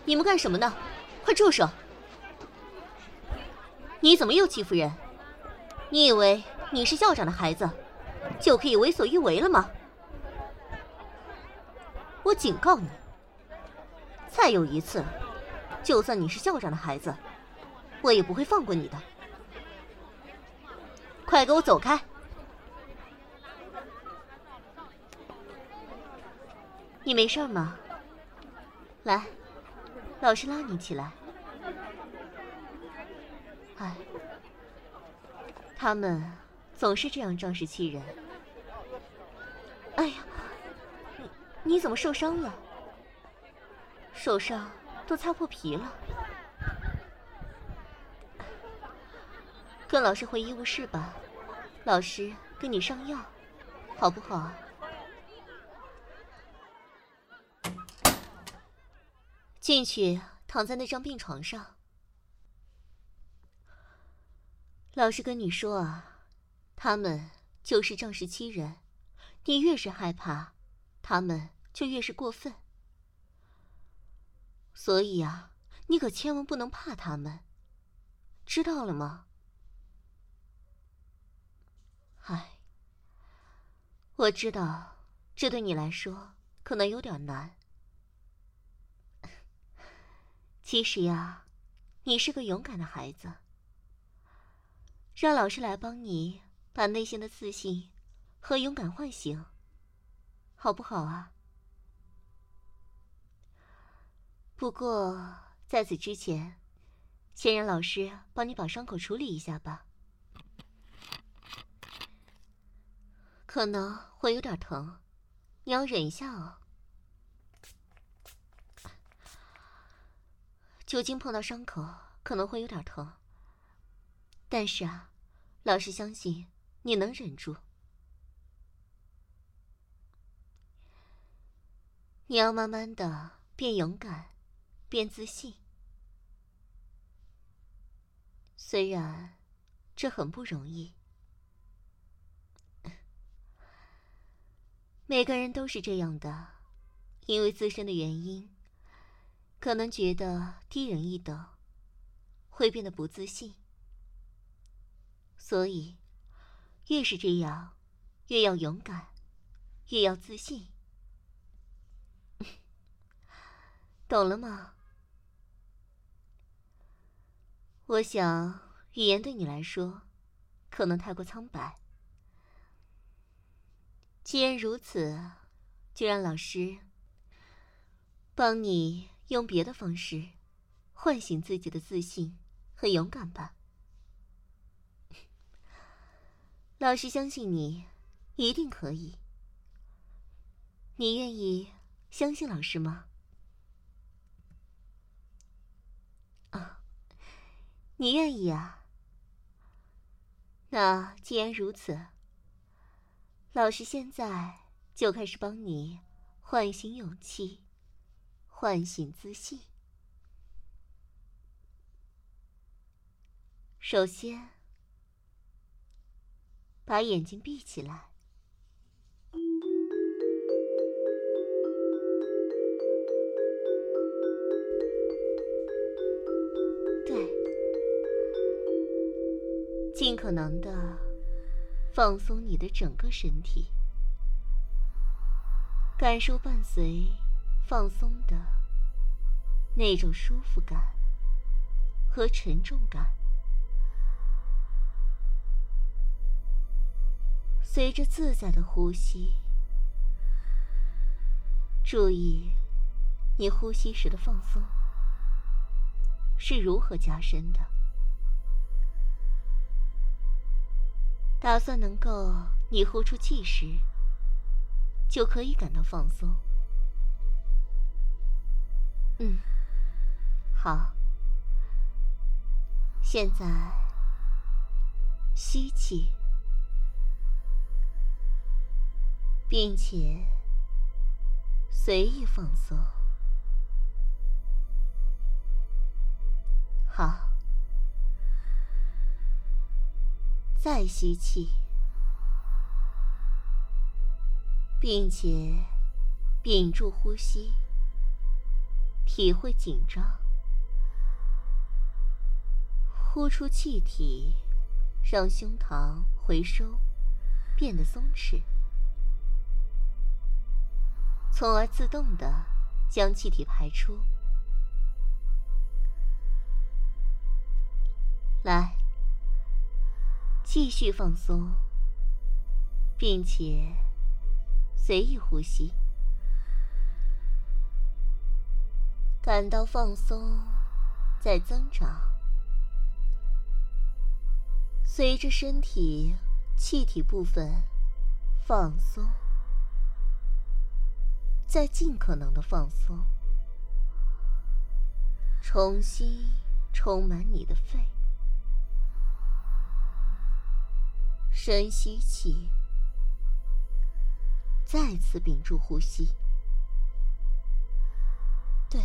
你们干什么呢？快住手！你怎么又欺负人？你以为你是校长的孩子，就可以为所欲为了吗？我警告你，再有一次，就算你是校长的孩子，我也不会放过你的。快给我走开！你没事吗？来，老师拉你起来。哎，他们总是这样仗势欺人。哎呀，你怎么受伤了？手上都擦破皮了。跟老师回医务室吧，老师给你上药，好不好？进去，躺在那张病床上。老师跟你说啊，他们就是仗势欺人，你越是害怕，他们就越是过分。所以啊，你可千万不能怕他们，知道了吗？唉，我知道，这对你来说可能有点难。其实呀，你是个勇敢的孩子。让老师来帮你把内心的自信和勇敢唤醒，好不好啊？不过在此之前，先让老师帮你把伤口处理一下吧。可能会有点疼，你要忍一下哦。酒精碰到伤口可能会有点疼，但是啊，老师相信你能忍住。你要慢慢的变勇敢，变自信。虽然这很不容易，每个人都是这样的，因为自身的原因，可能觉得低人一等，会变得不自信。所以，越是这样，越要勇敢，越要自信。懂了吗？我想，语言对你来说，可能太过苍白。既然如此，就让老师帮你用别的方式唤醒自己的自信和勇敢吧。老师相信你，一定可以。你愿意相信老师吗？啊，你愿意啊？那既然如此，老师现在就开始帮你唤醒勇气，唤醒自信。首先，把眼睛闭起来。对，尽可能的放松你的整个身体，感受伴随放松的那种舒服感和沉重感。随着自在的呼吸，注意你呼吸时的放松是如何加深的。打算能够你呼出气时，就可以感到放松。好。现在吸气，并且随意放松。好，再吸气，并且屏住呼吸， 体会紧张，呼出气体，让胸膛回收，变得松弛，从而自动地将气体排出。来，继续放松，并且随意呼吸，感到放松在增长。随着身体气体部分放松，再尽可能的放松，重新充满你的肺。深吸气，再次屏住呼吸。对，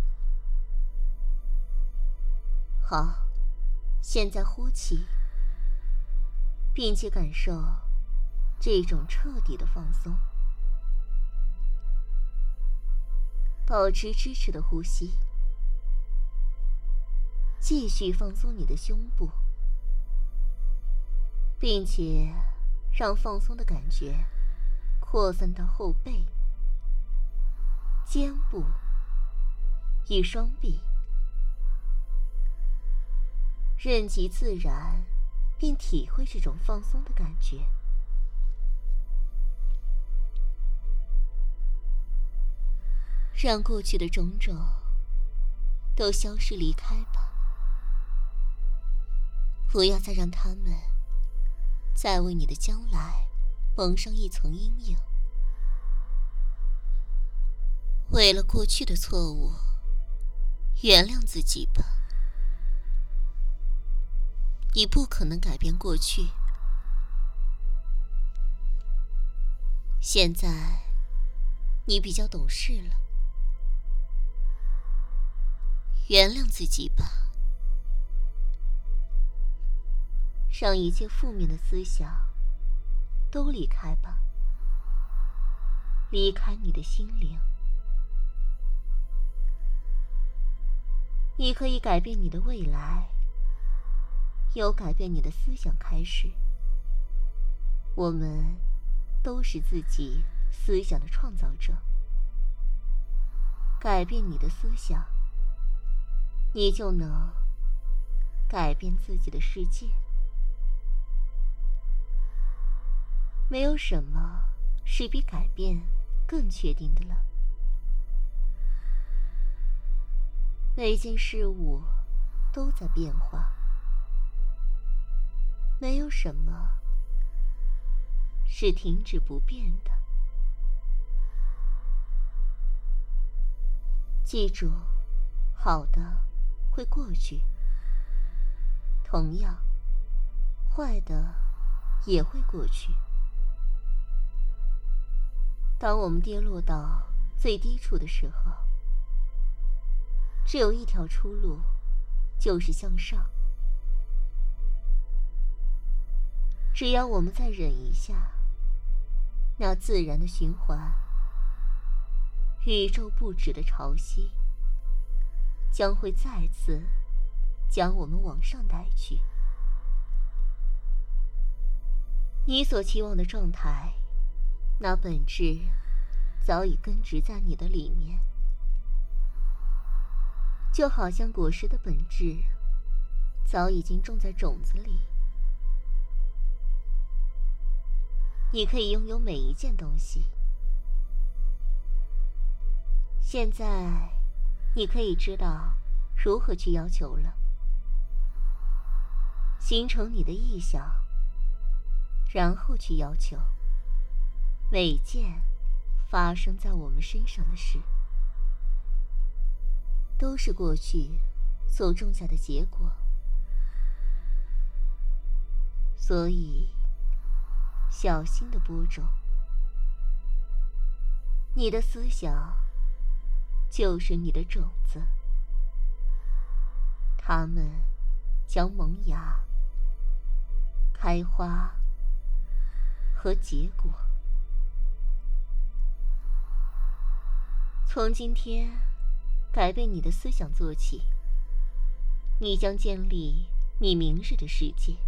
好，现在呼气，并且感受这种彻底的放松。保持支持的呼吸，继续放松你的胸部，并且让放松的感觉扩散到后背、肩部与双臂，任其自然，并体会这种放松的感觉。让过去的种种都消失离开吧，不要再让他们再为你的将来蒙上一层阴影。为了过去的错误，原谅自己吧。你不可能改变过去，现在你比较懂事了，原谅自己吧。让一切负面的思想都离开吧，离开你的心灵。你可以改变你的未来，由改变你的思想开始。我们都是自己思想的创造者。改变你的思想，你就能改变自己的世界。没有什么是比改变更确定的了。每件事物都在变化，没有什么是停止不变的。记住，好的会过去，同样，坏的也会过去。当我们跌落到最低处的时候，只有一条出路，就是向上。只要我们再忍一下，那自然的循环，宇宙不止的潮汐，将会再次将我们往上带去。你所期望的状态，那本质早已根植在你的里面，就好像果实的本质早已经种在种子里。你可以拥有每一件东西。现在你可以知道如何去要求了，形成你的意向，然后去要求每件发生在我们身上的事，都是过去所种下的结果。所以小心地播种。你的思想就是你的种子，它们将萌芽、开花和结果。从今天改变你的思想做起，你将建立你明日的世界。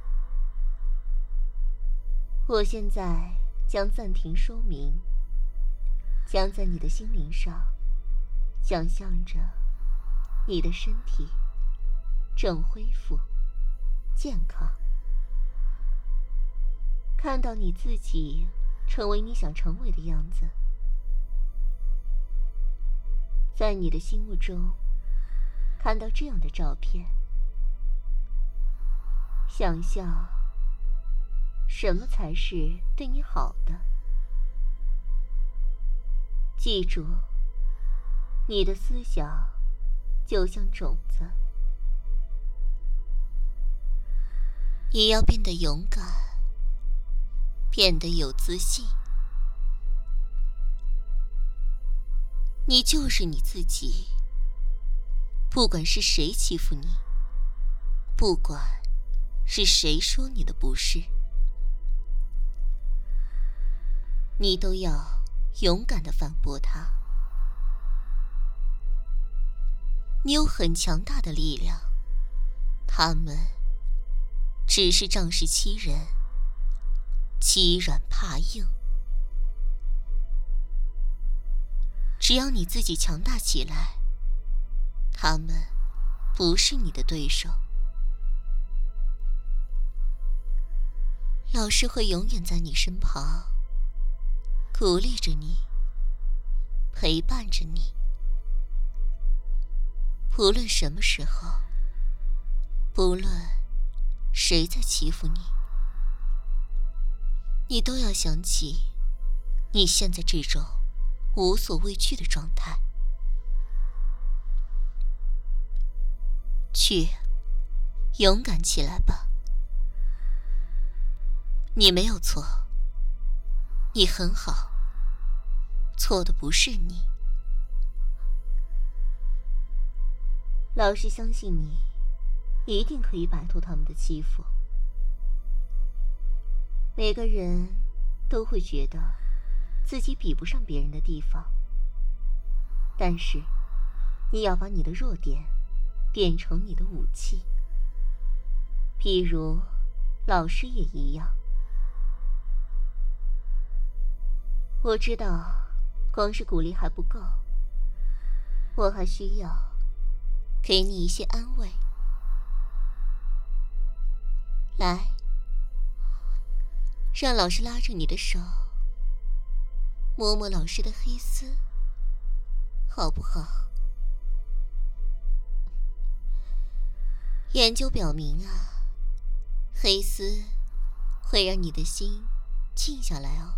我现在将暂停说明，将在你的心灵上想象着你的身体正恢复健康，看到你自己成为你想成为的样子，在你的心目中看到这样的照片，想象什么才是对你好的。记住，你的思想就像种子，你要变得勇敢，变得有自信。你就是你自己，不管是谁欺负你，不管是谁说你的不是，你都要勇敢地反驳他。你有很强大的力量，他们只是仗势欺人，欺软怕硬。只要你自己强大起来，他们不是你的对手。老师会永远在你身旁，鼓励着你，陪伴着你。不论什么时候，不论谁在欺负你，你都要想起你现在这种无所畏惧的状态。去，勇敢起来吧。你没有错，你很好，错的不是你。老师相信你，一定可以摆脱他们的欺负。每个人都会觉得自己比不上别人的地方，但是你要把你的弱点变成你的武器。比如老师也一样。我知道光是鼓励还不够，我还需要给你一些安慰。来，让老师拉着你的手，摸摸老师的黑丝，好不好？研究表明啊，黑丝会让你的心静下来哦。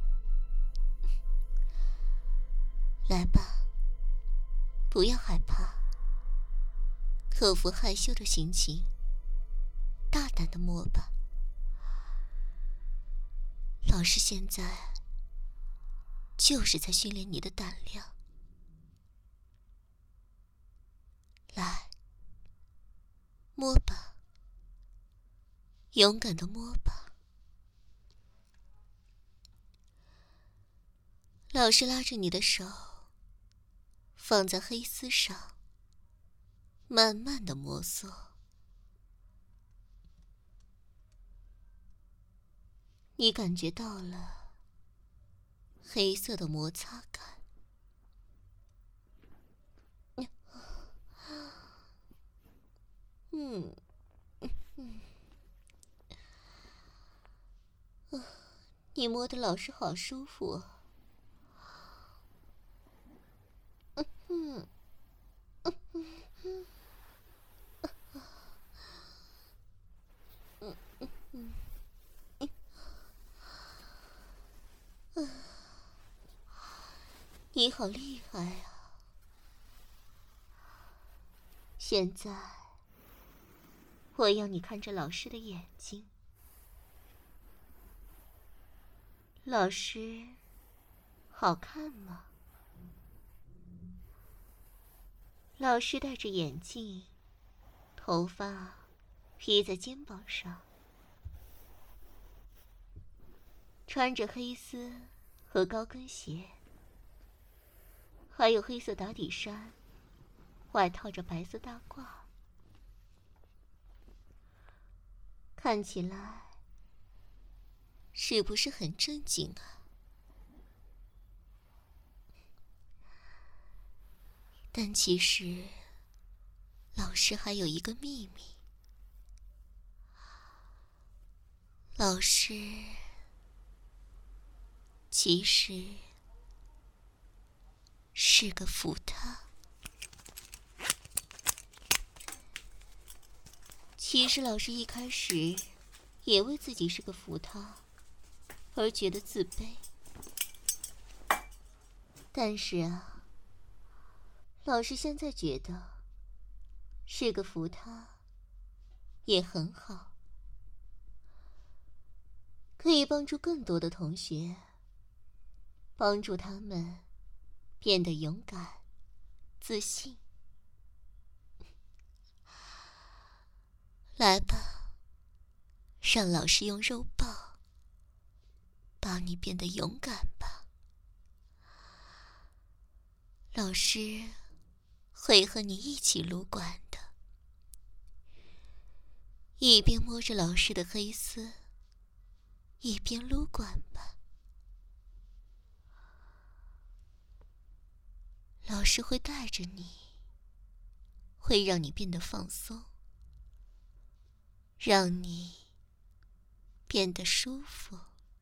来吧，不要害怕，克服害羞的心情，大胆地摸吧。老师现在就是在训练你的胆量。来，摸吧，勇敢地摸吧。老师拉着你的手，放在黑丝上，慢慢地摩挲。你感觉到了黑色的摩擦感。你摸的老师好舒服啊。你好厉害啊！现在，我要你看着老师的眼睛。老师，好看吗？老师戴着眼镜，头发披在肩膀上，穿着黑丝和高跟鞋，还有黑色打底衫外套着白色大褂，看起来是不是很正经啊？但其实，老师还有一个秘密。老师其实是个福他。其实老师一开始也为自己是个福他而觉得自卑，但是啊，老师现在觉得是个福他也很好，可以帮助更多的同学，帮助他们变得勇敢、自信。来吧，让老师用肉棒帮你变得勇敢吧。老师会和你一起撸管的，一边摸着老师的黑丝，一边撸管吧。老师会带着你，会让你变得放松，让你变得舒服，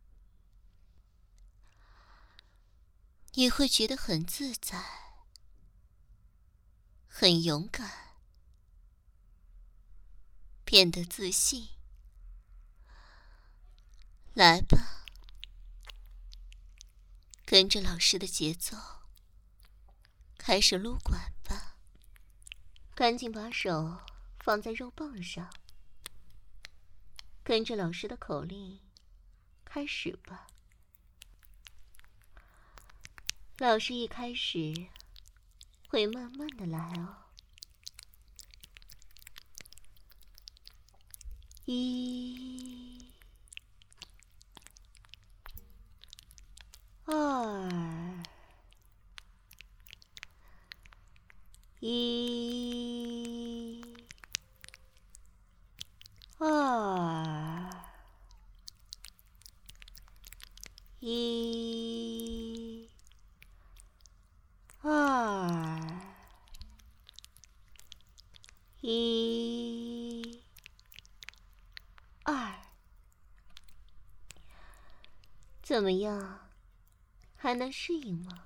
你会觉得很自在，很勇敢，变得自信。来吧，跟着老师的节奏，开始撸管吧。赶紧把手放在肉棒上，跟着老师的口令开始吧。老师一开始会慢慢的来哦。1、2、1、2、1、2、1、2，怎么样？还能适应吗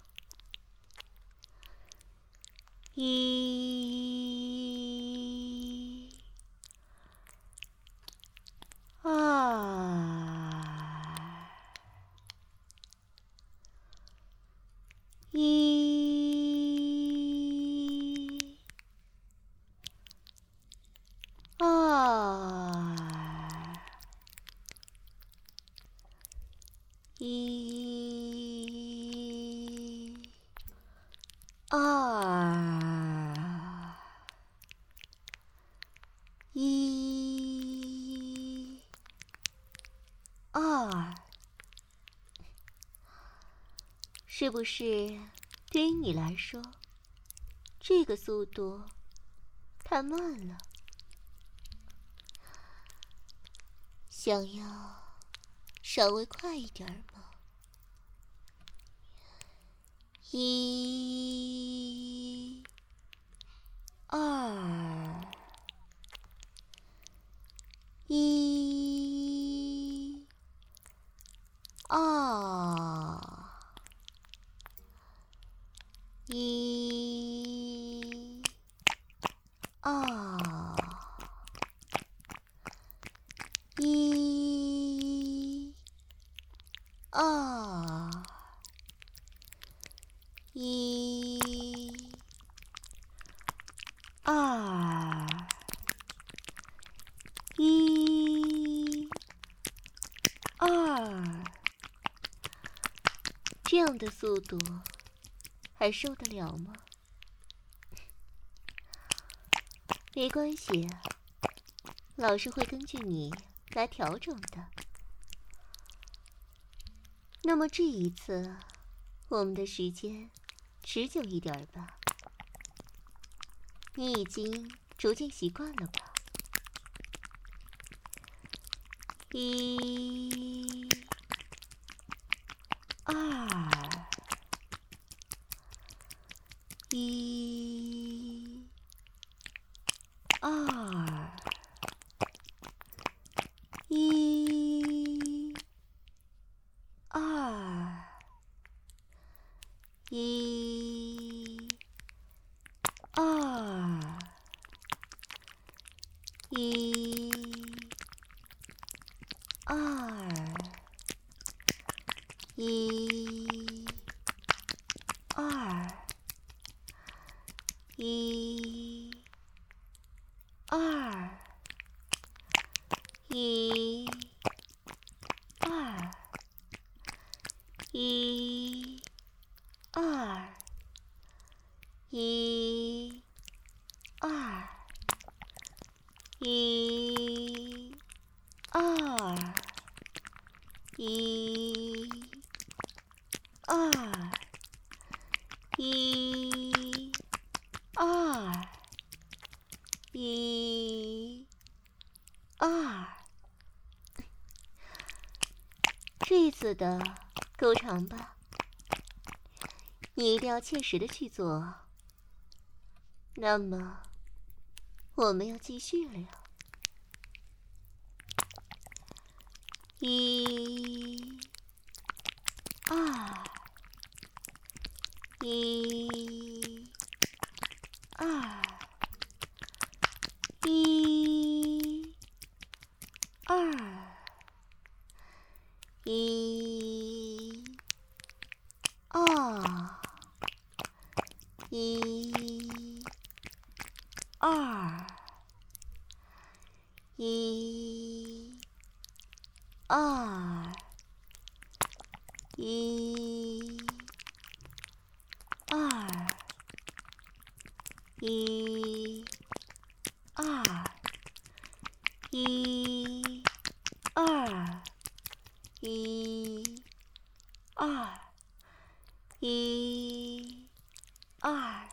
？1、2、1、2、1、2、1、2，是不是对于你来说，这个速度太慢了？想要稍微快一点吗？1、2、1、2、1、2、1、2、1、2、1、2，这样的速度还受得了吗？没关系，老师会根据你来调整的。那么这一次，我们的时间持久一点吧。 你已经逐渐习惯了吧？一、二，一、二，一、二，一、二，一、二，一、二，一、二，一、二，一、二，一、二，一、二，一、二，一、二，一、二。这次的够长吧？你一定要切实的去做哦。那么，我们要继续了呀。一、二，一、二，一、二，一、二，一、二，一、二，一、二，一、二，一、二，一、二，一、二，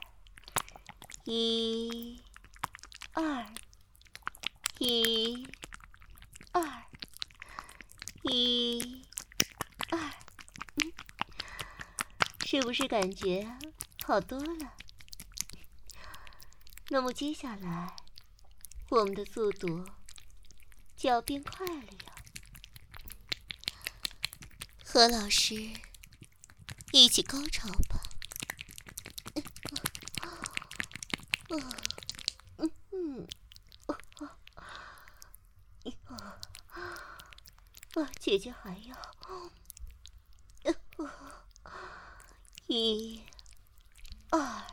一、二，一、二，一、二，是不是感觉好多了？那么接下来，我们的速度就要变快了呀。和老师一起高潮吧。姐姐还要一、二，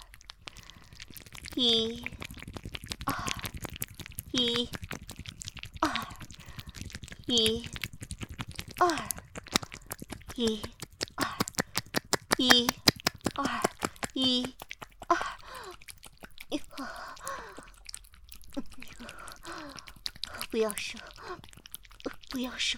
一、二，一、二，一、二，一、二，一、二，一、二，不要射，不要射，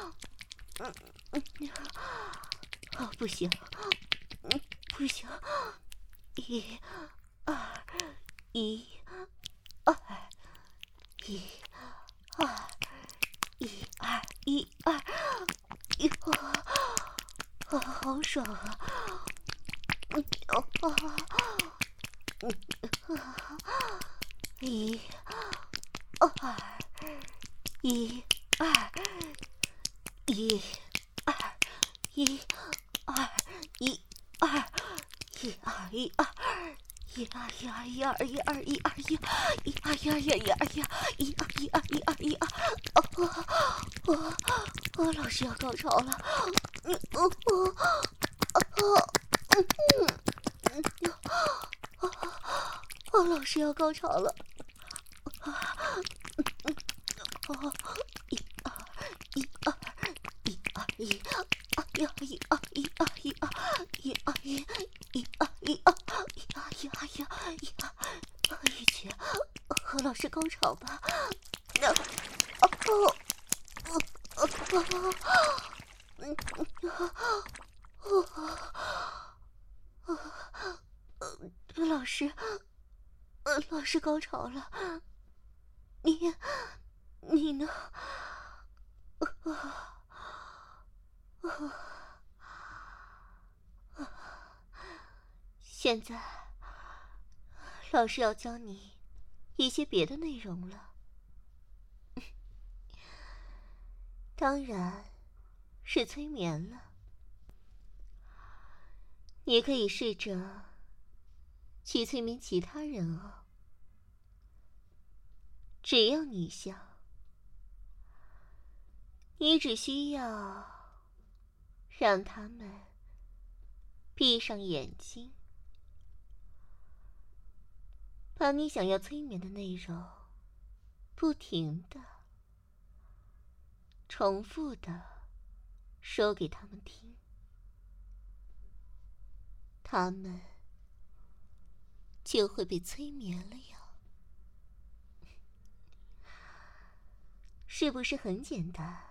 不行，不行，一、二，一、二，一、二，一、二，一、二，好爽啊！一、二，一、二，一、二，一、二，一、二，一、二，一、二。一二一二一二一二一二一一二一二一二一二一二一二一二一二，老师要高潮了，老师要高潮了，一二一二一二一二一二一二一二一二一二一一二一二。一起和老师高潮吧！老师， 老师高潮了，你呢？现在，老师要教你一些别的内容了，当然是催眠了。你可以试着去催眠其他人哦，只要你想，你只需要让他们闭上眼睛，把你想要催眠的内容不停的、重复的说给他们听，他们就会被催眠了呀。是不是很简单？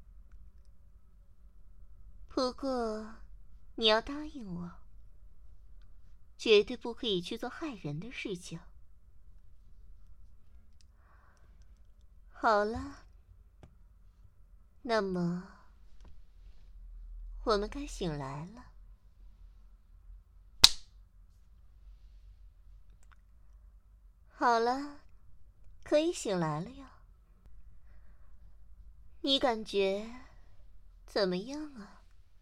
不过你要答应我，绝对不可以去做害人的事情。好了，那么我们该醒来了。好了，可以醒来了哟。你感觉怎么样啊？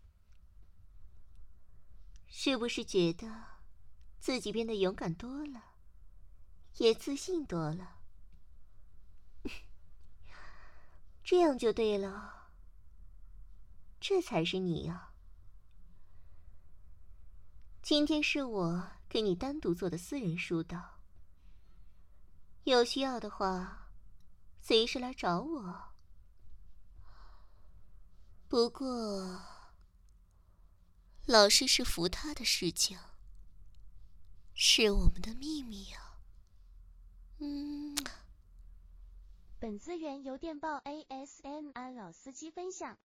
是不是觉得自己变得勇敢多了，也自信多了？这样就对了，这才是你呀。今天是我给你单独做的私人疏导，有需要的话，随时来找我。不过，老师是扶他的事情，是我们的秘密呀。 本资源由电报 ASMR 老司机分享。